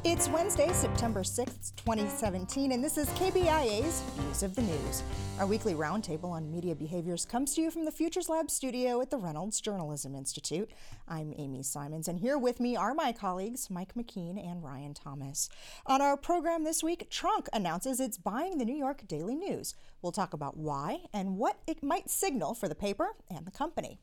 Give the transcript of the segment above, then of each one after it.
It's Wednesday, September 6th, 2017, and this is KBIA's News of the News. Our weekly roundtable on media behaviors comes to you from the Futures Lab studio at the Reynolds Journalism Institute. I'm Amy Simons, and here with me are my colleagues Mike McKean and Ryan Thomas. On our program this week, Trunk announces it's buying the New York Daily News. We'll talk about why and what it might signal for the paper and the company.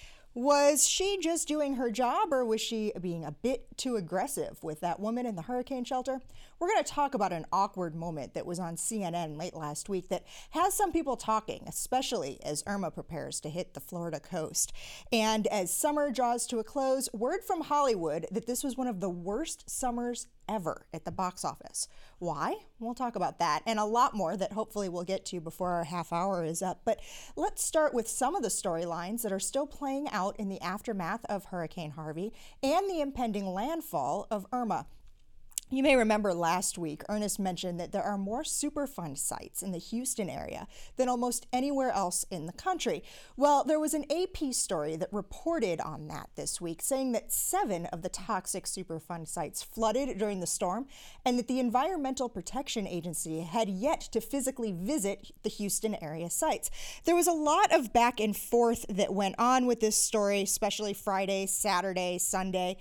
Was she just doing her job, or was she being a bit too aggressive with that woman in the hurricane shelter? We're going to talk about an awkward moment that was on CNN late last week that has some people talking, especially as Irma prepares to hit the Florida coast. And as summer draws to a close, word from Hollywood that this was one of the worst summers ever at the box office. Why? We'll talk about that and a lot more that hopefully we'll get to before our half hour is up. But let's start with some of the storylines that are still playing out in the aftermath of Hurricane Harvey and the impending landfall of Irma. You may remember last week, Ernest mentioned that there are more Superfund sites in the Houston area than almost anywhere else in the country. Well, there was an AP story that reported on that this week, saying that 7 of the toxic Superfund sites flooded during the storm, and that the Environmental Protection Agency had yet to physically visit the Houston area sites. There was a lot of back and forth that went on with this story, especially Friday, Saturday, Sunday.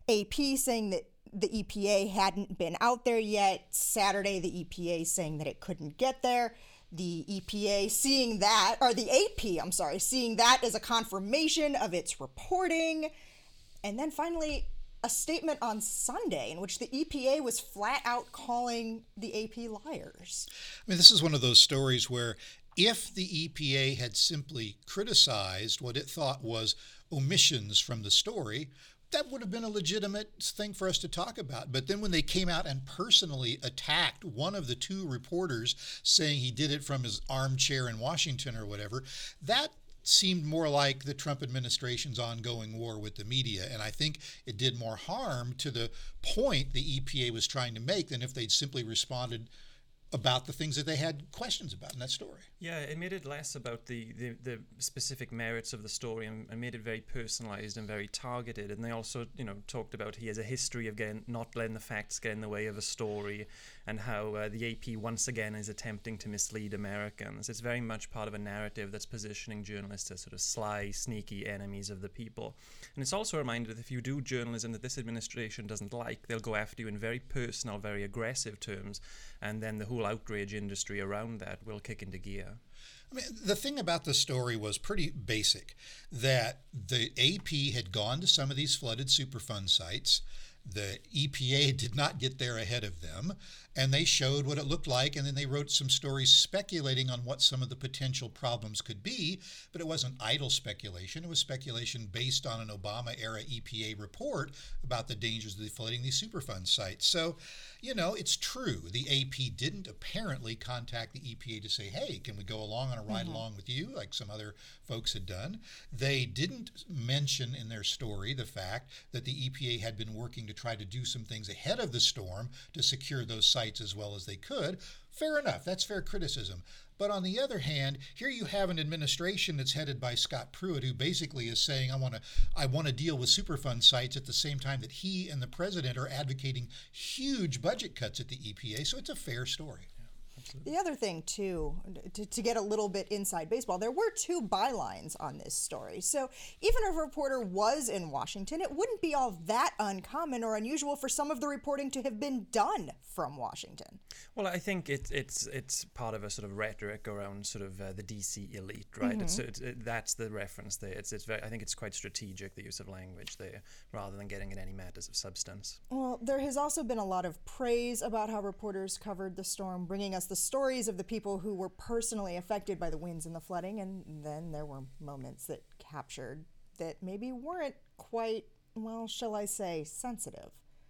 AP saying that the EPA hadn't been out there yet. Saturday, the EPA saying that it couldn't get there. The EPA seeing that, or the AP, seeing that as a confirmation of its reporting. And then finally, a statement on Sunday in which the EPA was flat out calling the AP liars. I mean, this is one of those stories where if the EPA had simply criticized what it thought was omissions from the story, that would have been a legitimate thing for us to talk about. But then when they came out and personally attacked one of the 2 reporters, saying he did it from his armchair in Washington or whatever, that seemed more like the Trump administration's ongoing war with the media. And I think it did more harm to the point the EPA was trying to make than if they'd simply responded about the things that they had questions about in that story. Yeah, it made it less about the specific merits of the story and made it very personalized and very targeted. And they also, talked about he has a history of not letting the facts get in the way of a story, and how the AP once again is attempting to mislead Americans. It's very much part of a narrative that's positioning journalists as sort of sly, sneaky enemies of the people. And it's also a reminder that if you do journalism that this administration doesn't like, they'll go after you in very personal, very aggressive terms, and then the whole outrage industry around that will kick into gear. I mean, the thing about the story was pretty basic, that the AP had gone to some of these flooded Superfund sites. The EPA did not get there ahead of them, and they showed what it looked like, and then they wrote some stories speculating on what some of the potential problems could be, but it wasn't idle speculation. It was speculation based on an Obama-era EPA report about the dangers of flooding these Superfund sites. So, it's true. The AP didn't apparently contact the EPA to say, hey, can we go along on a ride along with you, like some other folks had done. They didn't mention in their story the fact that the EPA had been working to try to do some things ahead of the storm to secure those sites as well as they could. Fair enough. That's fair criticism. But on the other hand, here you have an administration that's headed by Scott Pruitt, who basically is saying, I want to deal with Superfund sites at the same time that he and the president are advocating huge budget cuts at the EPA. So it's a fair story. The other thing, too, to get a little bit inside baseball, there were 2 bylines on this story. So even if a reporter was in Washington, it wouldn't be all that uncommon or unusual for some of the reporting to have been done from Washington. Well, I think it's part of a sort of rhetoric around sort of the DC elite, right? That's the reference there. I think it's quite strategic, the use of language there, rather than getting at any matters of substance. Well, there has also been a lot of praise about how reporters covered the storm, bringing us the stories of the people who were personally affected by the winds and the flooding, and then there were moments that captured that maybe weren't quite, well, shall I say, sensitive.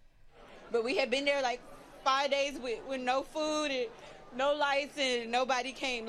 But we had been there like 5 days with no food and no lights, and nobody came.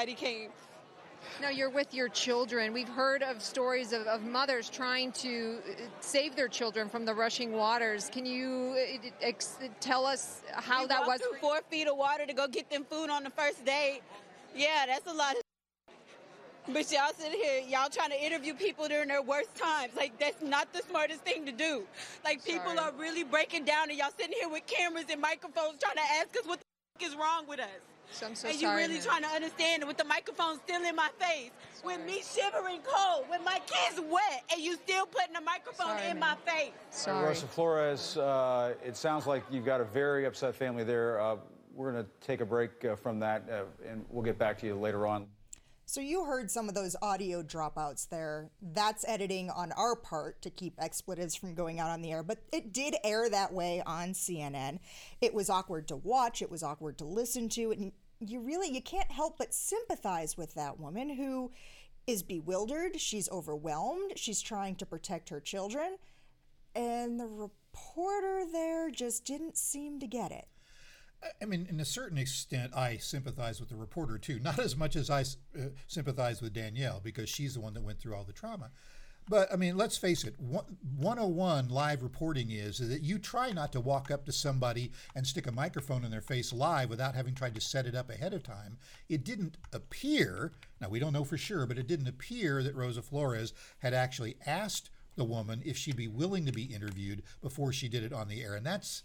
Now you're with your children. We've heard of stories of mothers trying to save their children from the rushing waters. Can you tell us how that was? Through 4 feet of water to go get them food on the first day. Yeah, that's a lot. But y'all sit here, y'all trying to interview people during their worst times. Like, that's not the smartest thing to do. Like, people are really breaking down, and y'all sitting here with cameras and microphones trying to ask us what the is wrong with us. So I'm so and sorry. And you really trying to understand it with the microphone still in my face, with me shivering cold, with my kids wet, and you still putting the microphone in my face. Sorry. Rosa Flores, it sounds like you've got a very upset family there. We're going to take a break from that, and we'll get back to you later on. So you heard some of those audio dropouts there. That's editing on our part to keep expletives from going out on the air, but it did air that way on CNN. It was awkward to watch. It was awkward to listen to. And you can't help but sympathize with that woman who is bewildered. She's overwhelmed. She's trying to protect her children. And the reporter there just didn't seem to get it. I mean, in a certain extent, I sympathize with the reporter, too. Not as much as I sympathize with Danielle, because she's the one that went through all the trauma. But, I mean, let's face it, 101 live reporting is that you try not to walk up to somebody and stick a microphone in their face live without having tried to set it up ahead of time. It didn't appear, now we don't know for sure, but it didn't appear that Rosa Flores had actually asked the woman if she'd be willing to be interviewed before she did it on the air. And that's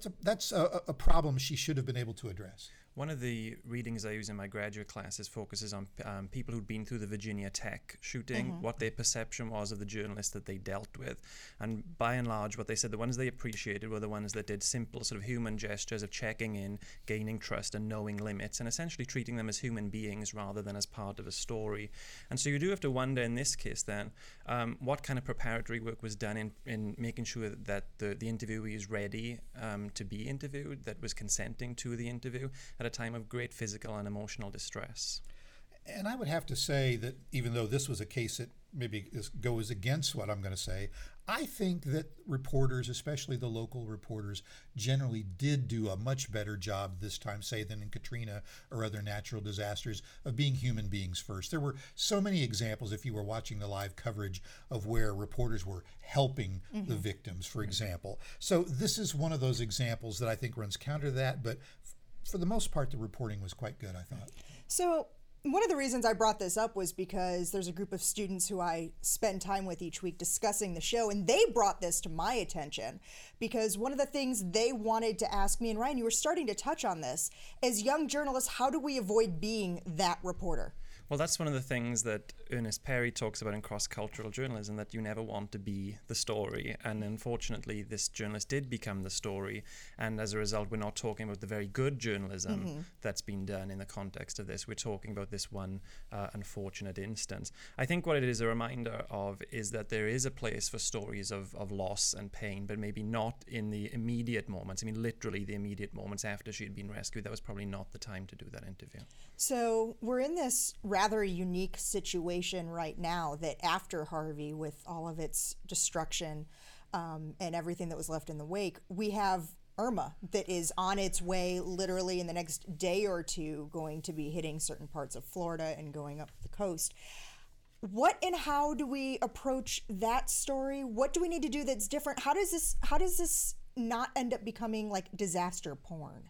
a problem she should have been able to address. One of the readings I use in my graduate classes focuses on people who'd been through the Virginia Tech shooting, what their perception was of the journalists that they dealt with. And by and large, what they said, the ones they appreciated were the ones that did simple sort of human gestures of checking in, gaining trust and knowing limits, and essentially treating them as human beings rather than as part of a story. And so you do have to wonder in this case then, what kind of preparatory work was done in making sure that the interviewee is ready to be interviewed, that was consenting to the interview at a time of great physical and emotional distress. And I would have to say that even though this was a case that maybe goes against what I'm going to say, I think that reporters, especially the local reporters, generally did do a much better job this time, say, than in Katrina or other natural disasters, of being human beings first. There were so many examples, if you were watching the live coverage, of where reporters were helping the victims, for example. So this is one of those examples that I think runs counter to that, but for the most part, the reporting was quite good, I thought. So one of the reasons I brought this up was because there's a group of students who I spend time with each week discussing the show, and they brought this to my attention because one of the things they wanted to ask me, and Ryan, you were starting to touch on this, as young journalists, how do we avoid being that reporter? Well, that's one of the things that Ernest Perry talks about in cross-cultural journalism, that you never want to be the story. And unfortunately, this journalist did become the story. And as a result, we're not talking about the very good journalism that's been done in the context of this. We're talking about this one unfortunate instance. I think what it is a reminder of is that there is a place for stories of loss and pain, but maybe not in the immediate moments. I mean, literally the immediate moments after she had been rescued. That was probably not the time to do that interview. So we're in this rather unique situation right now that after Harvey, with all of its destruction and everything that was left in the wake, we have Irma that is on its way literally in the next day or two, going to be hitting certain parts of Florida and going up the coast. What and how do we approach that story? What do we need to do that's different? How does this not end up becoming like disaster porn?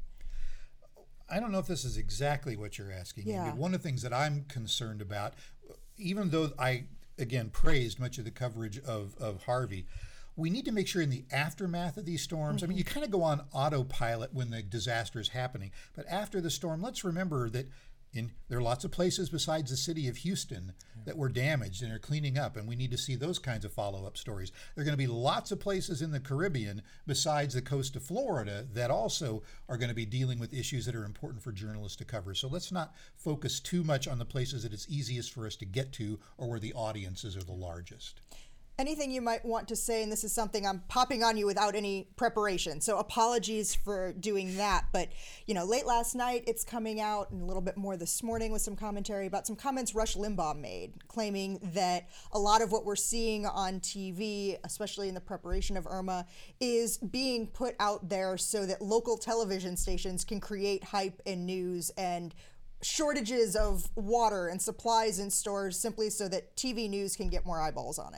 I don't know if this is exactly what you're asking. Yeah. One of the things that I'm concerned about, even though I, again, praised much of the coverage of Harvey, we need to make sure in the aftermath of these storms, I mean, you kind of go on autopilot when the disaster is happening, but after the storm, let's remember that there are lots of places besides the city of Houston that were damaged and are cleaning up, and we need to see those kinds of follow-up stories. There are going to be lots of places in the Caribbean besides the coast of Florida that also are going to be dealing with issues that are important for journalists to cover. So let's not focus too much on the places that it's easiest for us to get to or where the audiences are the largest. Anything you might want to say, and this is something I'm popping on you without any preparation, so apologies for doing that. But, late last night, it's coming out, and a little bit more this morning with some commentary about some comments Rush Limbaugh made, claiming that a lot of what we're seeing on TV, especially in the preparation of Irma, is being put out there so that local television stations can create hype and news and shortages of water and supplies in stores simply so that TV news can get more eyeballs on it.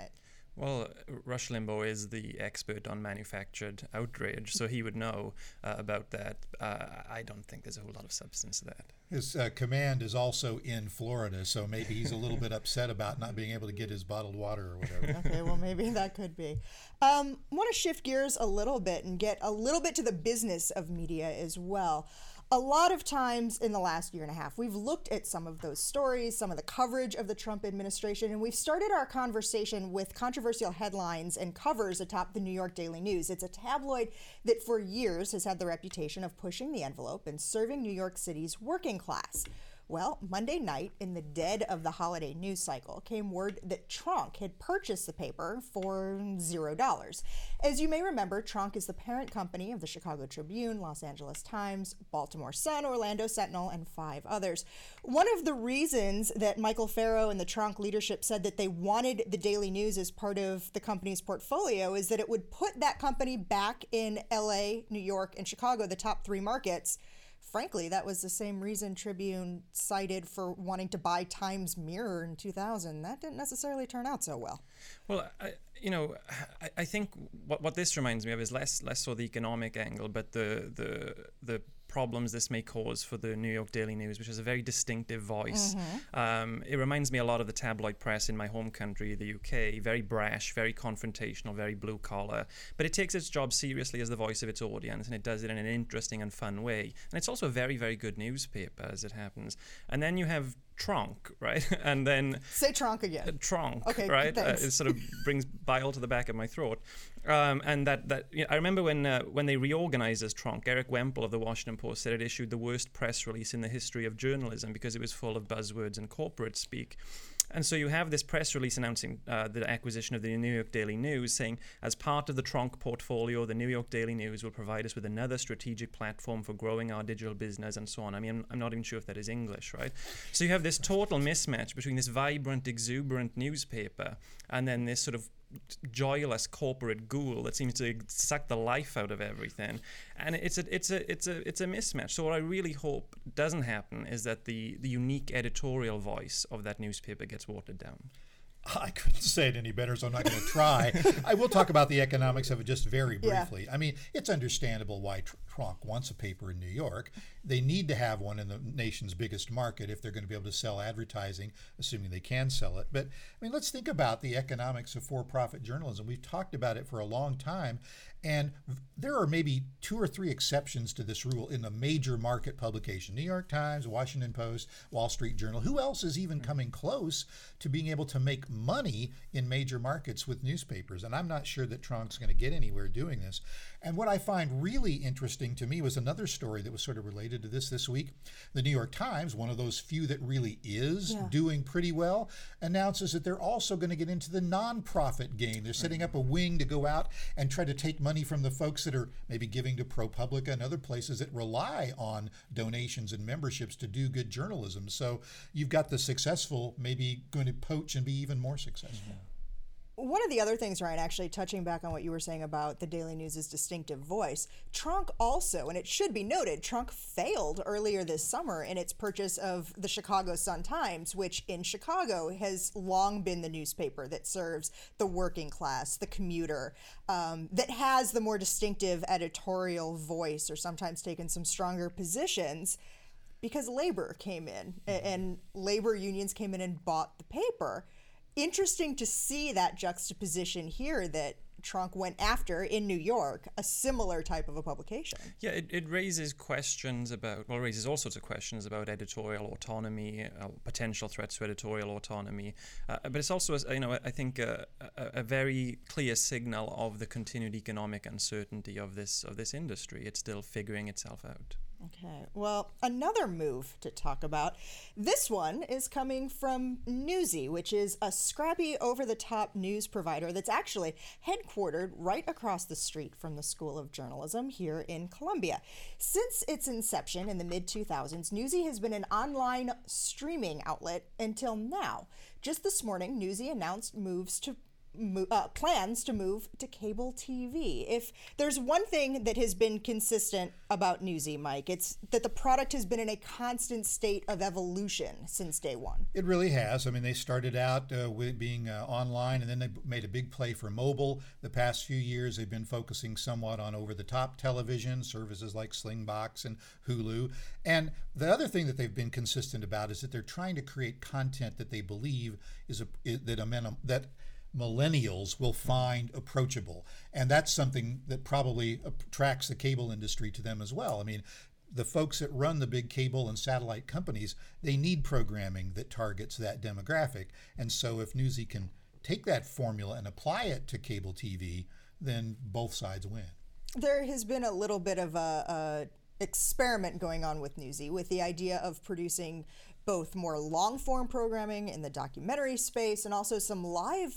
Well, Rush Limbaugh is the expert on manufactured outrage, so he would know about that. I don't think there's a whole lot of substance to that. His command is also in Florida, so maybe he's a little bit upset about not being able to get his bottled water or whatever. Okay, well, maybe that could be. Want to shift gears a little bit and get a little bit to the business of media as well. A lot of times in the last year and a half, we've looked at some of those stories, some of the coverage of the Trump administration, and we've started our conversation with controversial headlines and covers atop the New York Daily News. It's a tabloid that for years has had the reputation of pushing the envelope and serving New York City's working class. Well, Monday night, in the dead of the holiday news cycle, came word that Tronc had purchased the paper for $0. As you may remember, Tronc is the parent company of the Chicago Tribune, Los Angeles Times, Baltimore Sun, Orlando Sentinel, and 5 others. One of the reasons that Michael Farrow and the Tronc leadership said that they wanted the Daily News as part of the company's portfolio is that it would put that company back in LA, New York, and Chicago, the top 3 markets. Frankly, that was the same reason Tribune cited for wanting to buy Times Mirror in 2000. That didn't necessarily turn out so well. Well, I think what this reminds me of is less so the economic angle, but the problems this may cause for the New York Daily News, which is a very distinctive voice. It reminds me a lot of the tabloid press in my home country, the UK, very brash, very confrontational, very blue collar, but it takes its job seriously as the voice of its audience, and it does it in an interesting and fun way. And it's also a very, very good newspaper, as it happens. And then you have Tronc, right? And then say Tronc again. Tronc, okay, right? Thanks. It sort of brings bile to the back of my throat. And that I remember when they reorganized as Tronc, Eric Wemple of the Washington Post said it issued the worst press release in the history of journalism because it was full of buzzwords and corporate speak. And so you have this press release announcing the acquisition of the New York Daily News, saying, as part of the Tronc portfolio, the New York Daily News will provide us with another strategic platform for growing our digital business and so on. I mean, I'm not even sure if that is English, right? So you have this total mismatch between this vibrant, exuberant newspaper and then this sort of joyless corporate ghoul that seems to suck the life out of everything, and it's a mismatch. So what I really hope doesn't happen is that the unique editorial voice of that newspaper gets watered down. I couldn't say it any better, so I'm not going to try. I will talk about the economics of it just very briefly. Yeah. I mean, it's understandable why Tronc wants a paper in New York. They need to have one in the nation's biggest market if they're going to be able to sell advertising, assuming they can sell it. But, I mean, let's think about the economics of for-profit journalism. We've talked about it for a long time, and there are maybe 2 or 3 exceptions to this rule in the major market publication. New York Times, Washington Post, Wall Street Journal. Who else is even coming close to being able to make money in major markets with newspapers? And I'm not sure that Tronc's going to get anywhere doing this. And what I find really interesting to me was another story that was sort of related to this week. The New York Times, one of those few that really is doing pretty well, announces that they're also going to get into the nonprofit game. They're setting up a wing to go out and try to take money from the folks that are maybe giving to ProPublica and other places that rely on donations and memberships to do good journalism. So you've got the successful maybe going to poach and be even more successful. One of the other things, Ryan, actually touching back on what you were saying about the Daily News' distinctive voice, Tronc also, and it should be noted, Tronc failed earlier this summer in its purchase of the Chicago Sun-Times, which in Chicago has long been the newspaper that serves the working class, the commuter, that has the more distinctive editorial voice or sometimes taken some stronger positions because labor came in and labor unions came in and bought the paper. Interesting to see that juxtaposition here that Tronc went after in New York, a similar type of a publication. Yeah, it raises questions about, well, it raises all sorts of questions about editorial autonomy, potential threats to editorial autonomy. But it's also, I think, a very clear signal of the continued economic uncertainty of this industry. It's still figuring itself out. Okay, well, another move to talk about. This one is coming from Newsy, which is a scrappy, over-the-top news provider that's actually headquartered right across the street from the School of Journalism here in Columbia. Since its inception in the mid-2000s, Newsy has been an online streaming outlet until now. Just this morning, Newsy announced moves to plans to move to cable TV. If there's one thing that has been consistent about Newsy, Mike, it's that the product has been in a constant state of evolution since day one. It really has. I mean, they started out with being online, and then they made a big play for mobile. The past few years, they've been focusing somewhat on over-the-top television, services like Slingbox and Hulu. And the other thing that they've been consistent about is that they're trying to create content that they believe that millennials will find approachable. And that's something that probably attracts the cable industry to them as well. I mean, the folks that run the big cable and satellite companies, they need programming that targets that demographic. And so if Newsy can take that formula and apply it to cable TV, then both sides win. There has been a little bit of a experiment going on with Newsy, with the idea of producing both more long-form programming in the documentary space and also some live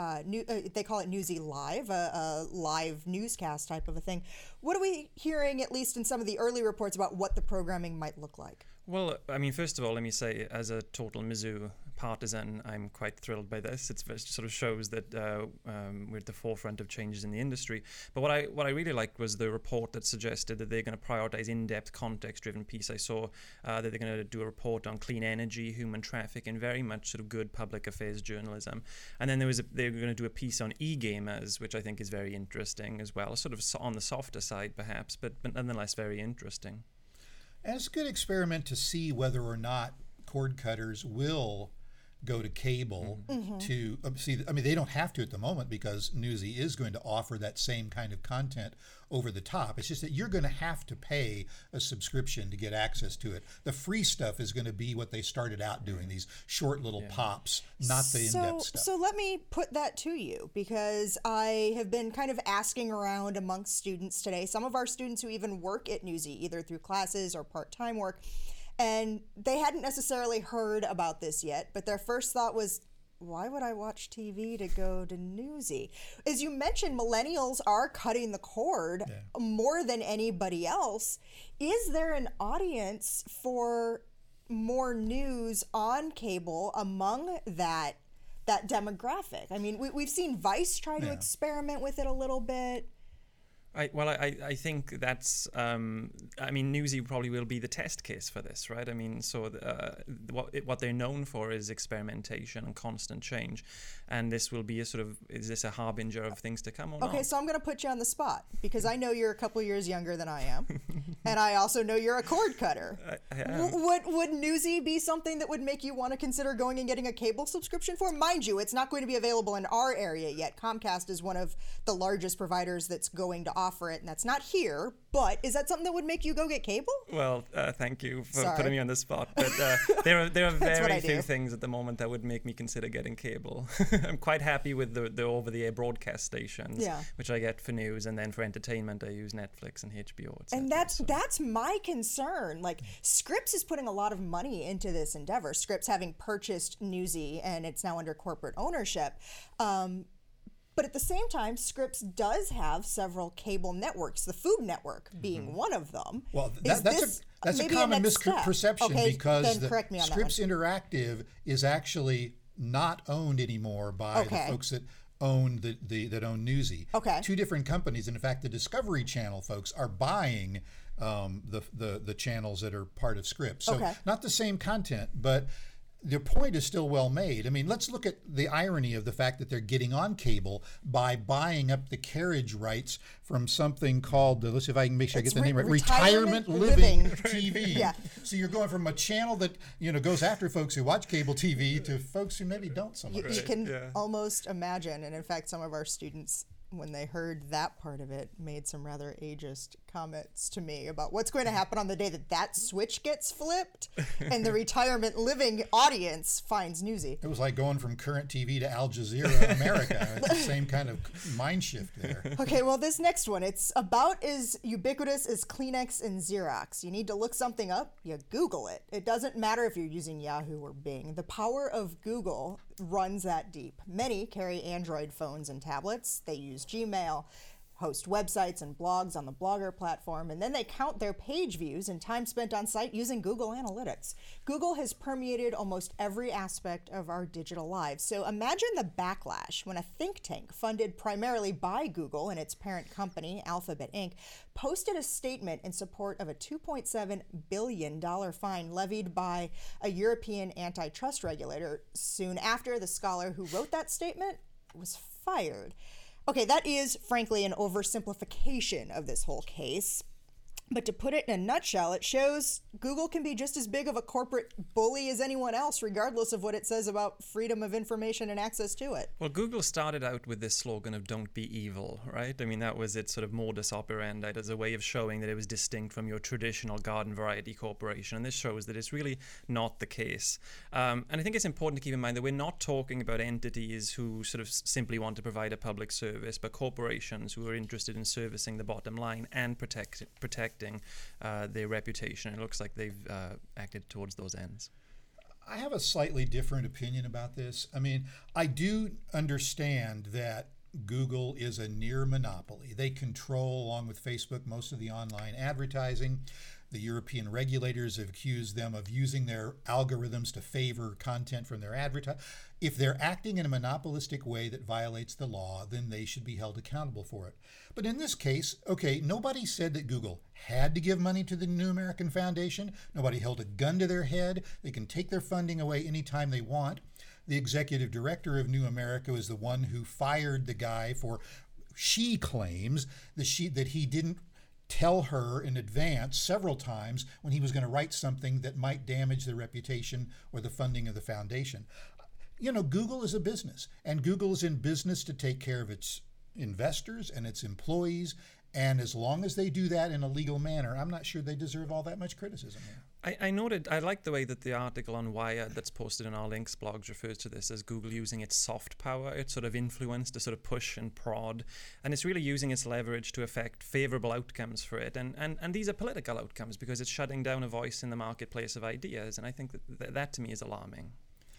they call it Newsy Live, a live newscast type of a thing. What are we hearing, at least in some of the early reports, about what the programming might look like? Well, I mean, first of all, let me say, as a total Mizzou partisan, I'm quite thrilled by this. It sort of shows that we're at the forefront of changes in the industry. But what I really liked was the report that suggested that they're going to prioritize in-depth, context-driven piece. I saw that they're going to do a report on clean energy, human trafficking, and very much sort of good public affairs journalism. And then they're going to do a piece on e-gamers, which I think is very interesting as well, sort of on the softer side perhaps, but nonetheless very interesting. And it's a good experiment to see whether or not cord cutters will go to cable to see. I mean, they don't have to at the moment because Newsy is going to offer that same kind of content over the top. It's just that you're going to have to pay a subscription to get access to it. The free stuff is going to be what they started out doing, these short little pops, not the in-depth stuff. So let me put that to you, because I have been kind of asking around amongst students today, some of our students who even work at Newsy, either through classes or part-time work, and they hadn't necessarily heard about this yet, but their first thought was, why would I watch TV to go to Newsy? As you mentioned, millennials are cutting the cord more than anybody else. Is there an audience for more news on cable among that demographic? I mean, we've seen Vice try to experiment with it a little bit. I think that's, I mean, Newsy probably will be the test case for this, right? I mean, so what they're known for is experimentation and constant change. And this will be is this a harbinger of things to come or not? Okay, so I'm going to put you on the spot, because I know you're a couple years younger than I am. And I also know you're a cord cutter. Would Newsy be something that would make you want to consider going and getting a cable subscription for? Mind you, it's not going to be available in our area yet. Comcast is one of the largest providers that's going to offer it, and that's not here. But is that something that would make you go get cable? Well, thank you for putting me on the spot. But there are very few things at the moment that would make me consider getting cable. I'm quite happy with the over-the-air broadcast stations, which I get for news, and then for entertainment I use Netflix and HBO, etc. And that's my concern. Like, Scripps is putting a lot of money into this endeavor. Scripps having purchased Newsy, and it's now under corporate ownership. But at the same time, Scripps does have several cable networks, the Food Network being one of them. Well, that's a common misperception, because Scripps Interactive is actually not owned anymore by the folks that own that own Newsy. Okay. Two different companies. And in fact, the Discovery Channel folks are buying the channels that are part of Scripps. So not the same content, but the point is still well made. I mean, let's look at the irony of the fact that they're getting on cable by buying up the carriage rights from something called, let's see if I can make sure I get the name right, Retirement Living TV. So you're going from a channel that goes after folks who watch cable TV to folks who maybe don't so much. You can almost imagine, and in fact, some of our students, when they heard that part of it, made some rather ageist comments to me about what's going to happen on the day that switch gets flipped and the retirement living audience finds Newsy. It was like going from Current TV to Al Jazeera America. It's the same kind of mind shift there. Okay, well, this next one, it's about as ubiquitous as Kleenex and Xerox. You need to look something up, you Google it. It doesn't matter if you're using Yahoo or Bing. The power of Google runs that deep. Many carry Android phones and tablets. They use Gmail. host websites and blogs on the Blogger platform, and then they count their page views and time spent on site using Google Analytics. Google has permeated almost every aspect of our digital lives. So imagine the backlash when a think tank funded primarily by Google and its parent company, Alphabet Inc., posted a statement in support of a $2.7 billion fine levied by a European antitrust regulator soon after the scholar who wrote that statement was fired. Okay, that is, frankly, an oversimplification of this whole case. But to put it in a nutshell, it shows Google can be just as big of a corporate bully as anyone else, regardless of what it says about freedom of information and access to it. Well, Google started out with this slogan of "Don't be evil," right? I mean, that was its sort of modus operandi as a way of showing that it was distinct from your traditional garden variety corporation. And this shows that it's really not the case. And I think it's important to keep in mind that we're not talking about entities who sort of simply want to provide a public service, but corporations who are interested in servicing the bottom line and protecting their reputation. It looks like they've acted towards those ends. I have a slightly different opinion about this. I mean, I do understand that Google is a near monopoly. They control, along with Facebook, most of the online advertising. The European regulators have accused them of using their algorithms to favor content from their advertising. If they're acting in a monopolistic way that violates the law, then they should be held accountable for it. But in this case, okay, nobody said that Google had to give money to the New American Foundation. Nobody held a gun to their head. They can take their funding away anytime they want. The executive director of New America is the one who fired the guy for, she claims, that he didn't tell her in advance several times when he was going to write something that might damage the reputation or the funding of the foundation. You know, Google is a business, and Google is in business to take care of its investors and its employees. And as long as they do that in a legal manner, I'm not sure they deserve all that much criticism here. I like the way that the article on Wired that's posted in our links blogs refers to this as Google using its soft power, its sort of influence to sort of push and prod. And it's really using its leverage to affect favorable outcomes for it. And these are political outcomes because it's shutting down a voice in the marketplace of ideas. And I think that to me is alarming.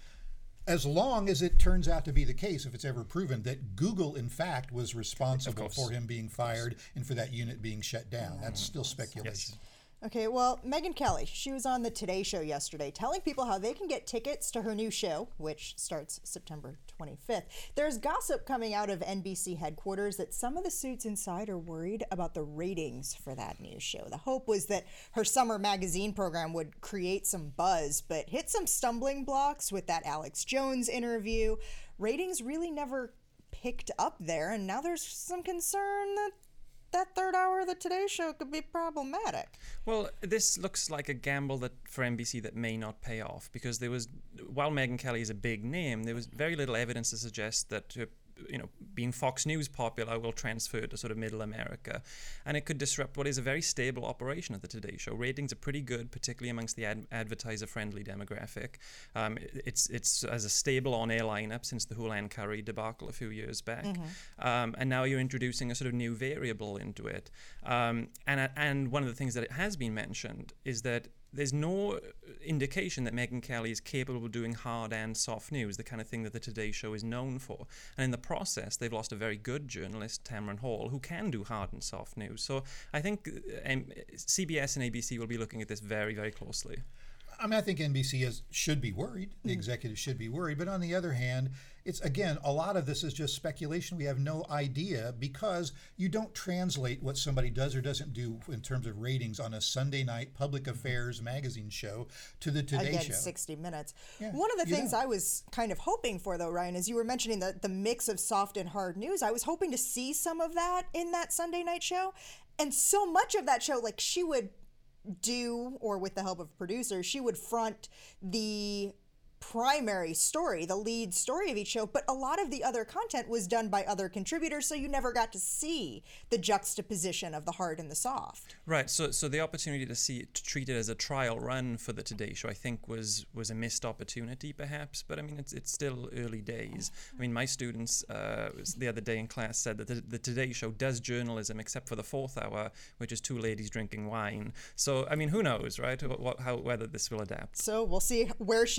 As long as it turns out to be the case, if it's ever proven that Google, in fact, was responsible for him being fired and for that unit being shut down. That's still speculation. Yes. Okay, well, Megyn Kelly, she was on the Today Show yesterday telling people how they can get tickets to her new show, which starts September 25th. There's gossip coming out of NBC headquarters that some of the suits inside are worried about the ratings for that new show. The hope was that her summer magazine program would create some buzz, but hit some stumbling blocks with that Alex Jones interview. Ratings really never picked up there, and now there's some concern that third hour of the Today Show could be problematic. Well, this looks like a gamble for NBC that may not pay off because while Megyn Kelly is a big name, there was very little evidence to suggest that being Fox News popular will transfer to sort of middle America, and it could disrupt what is a very stable operation at the Today Show. Ratings are pretty good, particularly amongst the advertiser-friendly demographic. It's as a stable on-air lineup since the Houlihan Curry debacle a few years back, and now you're introducing a sort of new variable into it. And one of the things that it has been mentioned is that there's no indication that Megyn Kelly is capable of doing hard and soft news, the kind of thing that the Today Show is known for. And in the process, they've lost a very good journalist, Tamron Hall, who can do hard and soft news. So I think CBS and ABC will be looking at this very, very closely. I mean, I think NBC should be worried. The executives should be worried. But on the other hand, it's, again, a lot of this is just speculation. We have no idea because you don't translate what somebody does or doesn't do in terms of ratings on a Sunday night public affairs magazine show to the Today Show. Again, 60 Minutes. Yeah, One of the things I was kind of hoping for, though, Ryan, is you were mentioning the mix of soft and hard news. I was hoping to see some of that in that Sunday night show. And so much of that show, like she would do, or with the help of producers, she would front the primary story, the lead story of each show, but a lot of the other content was done by other contributors, so you never got to see the juxtaposition of the hard and the soft. Right. So the opportunity to treat it as a trial run for the Today Show, I think, was a missed opportunity, perhaps. But I mean, it's still early days. I mean, my students the other day in class said that the Today Show does journalism, except for the fourth hour, which is two ladies drinking wine. So I mean, who knows, right? Whether this will adapt. So we'll see where she fits in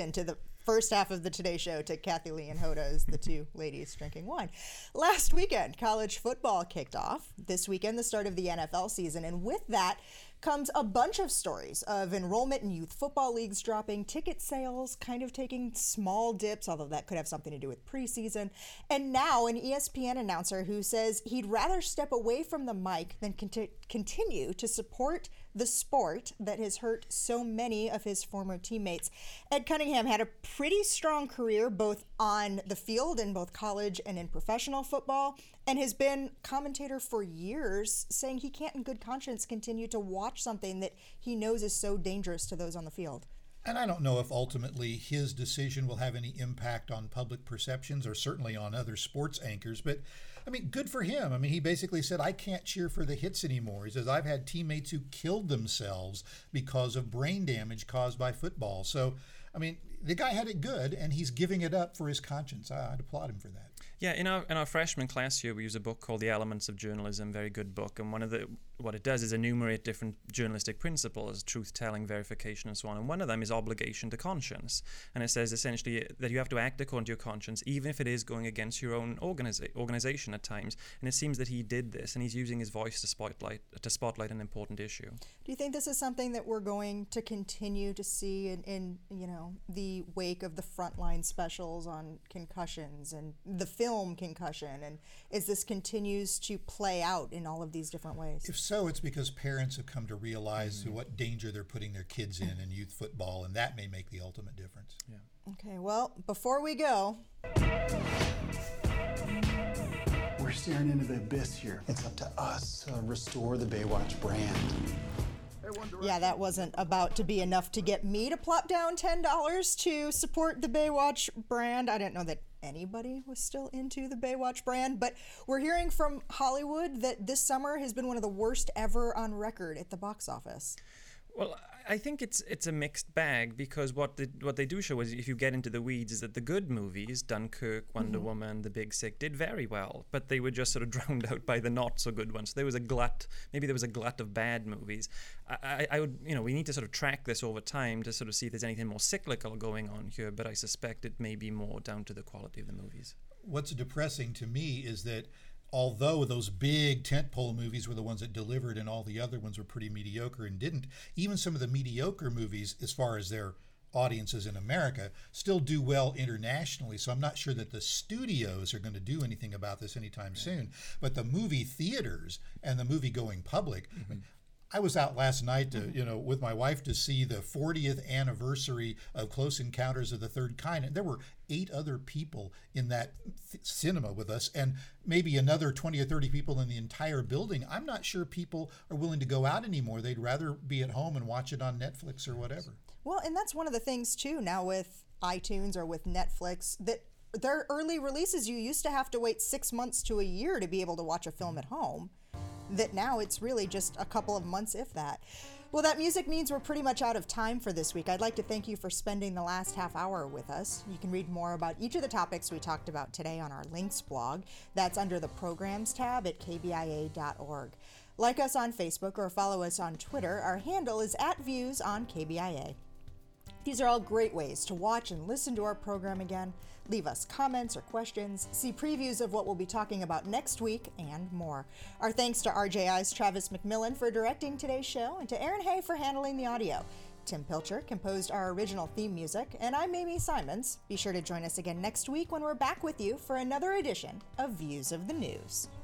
into the first half of the Today Show to Kathy Lee and Hoda as the two ladies drinking wine. Last weekend, college football kicked off. This weekend, the start of the NFL season. And with that comes a bunch of stories of enrollment in youth football leagues dropping, ticket sales kind of taking small dips, although that could have something to do with preseason. And now an ESPN announcer who says he'd rather step away from the mic than continue to support the sport that has hurt so many of his former teammates. Ed Cunningham had a pretty strong career both on the field in both college and in professional football, and has been commentator for years, saying he can't in good conscience continue to watch something that he knows is so dangerous to those on the field. And I don't know if ultimately his decision will have any impact on public perceptions or certainly on other sports anchors, but I mean, good for him. I mean, he basically said, I can't cheer for the hits anymore. He says, I've had teammates who killed themselves because of brain damage caused by football. So, I mean, the guy had it good, and he's giving it up for his conscience. I'd applaud him for that. Yeah, in our freshman class here, we use a book called The Elements of Journalism, very good book. And what it does is enumerate different journalistic principles, truth-telling, verification, and so on. And one of them is obligation to conscience. And it says essentially that you have to act according to your conscience, even if it is going against your own organization at times. And it seems that he did this, and he's using his voice to spotlight an important issue. Do you think this is something that we're going to continue to see in the wake of the Frontline specials on concussions and the film Concussion, and as this continues to play out in all of these different ways? If so, it's because parents have come to realize what danger they're putting their kids in youth football, and that may make the ultimate difference. Yeah. Okay, well, before we go, we're staring into the abyss here. It's up to us to restore the Baywatch brand. Yeah, that wasn't about to be enough to get me to plop down $10 to support the Baywatch brand. I didn't know that anybody was still into the Baywatch brand, but we're hearing from Hollywood that this summer has been one of the worst ever on record at the box office. Well, I think it's a mixed bag, because what they do show is, if you get into the weeds, is that the good movies, Dunkirk, Wonder Woman, The Big Sick, did very well, but they were just sort of drowned out by the not so good ones. There was a glut of bad movies. I would, we need to sort of track this over time to sort of see if there's anything more cyclical going on here, but I suspect it may be more down to the quality of the movies. What's depressing to me is that although those big tentpole movies were the ones that delivered and all the other ones were pretty mediocre and didn't, even some of the mediocre movies, as far as their audiences in America, still do well internationally. So I'm not sure that the studios are going to do anything about this anytime soon. But the movie theaters and the movie-going public, I was out last night to, with my wife to see the 40th anniversary of Close Encounters of the Third Kind. And there were 8 other people in that cinema with us, and maybe another 20 or 30 people in the entire building. I'm not sure people are willing to go out anymore. They'd rather be at home and watch it on Netflix or whatever. Well, and that's one of the things, too, now with iTunes or with Netflix, that their early releases, you used to have to wait 6 months to a year to be able to watch a film at home. That now it's really just a couple of months, if that. Well, that music means we're pretty much out of time for this week. I'd like to thank you for spending the last half hour with us. You can read more about each of the topics we talked about today on our links blog. That's under the Programs tab at kbia.org. Like us on Facebook or follow us on Twitter. Our handle is @ViewsOnKBIA. These are all great ways to watch and listen to our program again, leave us comments or questions, see previews of what we'll be talking about next week, and more. Our thanks to RJI's Travis McMillan for directing today's show, and to Aaron Hay for handling the audio. Tim Pilcher composed our original theme music, and I'm Amy Simons. Be sure to join us again next week when we're back with you for another edition of Views of the News.